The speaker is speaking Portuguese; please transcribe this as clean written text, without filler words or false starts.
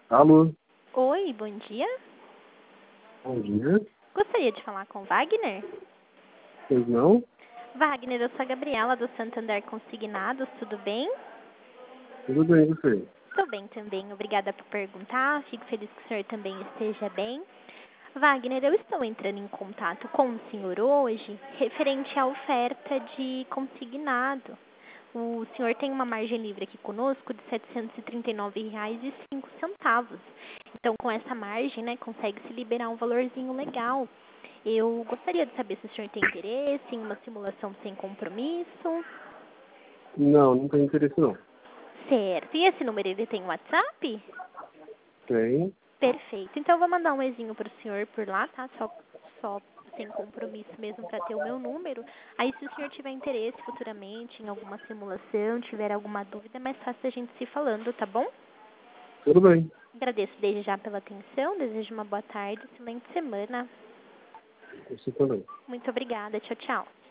Alô, Oi, bom dia. bom dia. Gostaria de falar com Wagner? Pois não? Wagner, eu sou a Gabriela do Santander Consignados, tudo bem? Tudo bem, você? Estou bem também, obrigada por perguntar. Fico feliz que o senhor também esteja bem. Wagner, eu estou entrando em contato com o senhor hoje referente à oferta de consignado. O senhor tem uma margem livre aqui conosco de R$ 739,05. Então, com essa margem, né, consegue se liberar um valorzinho legal. Eu gostaria de saber se o senhor tem interesse em uma simulação sem compromisso. Não, não tem interesse não. Certo. E esse número, ele tem WhatsApp? Tem. Perfeito. Então, eu vou mandar um e-mail para o senhor por lá, tá? Só sem compromisso mesmo para ter o meu número. Aí, se o senhor tiver interesse futuramente em alguma simulação, tiver alguma dúvida, é mais fácil a gente se falando, tá bom? Tudo bem. Agradeço desde já pela atenção, desejo uma boa tarde, excelente semana. Você também. Muito obrigada. Tchau, tchau.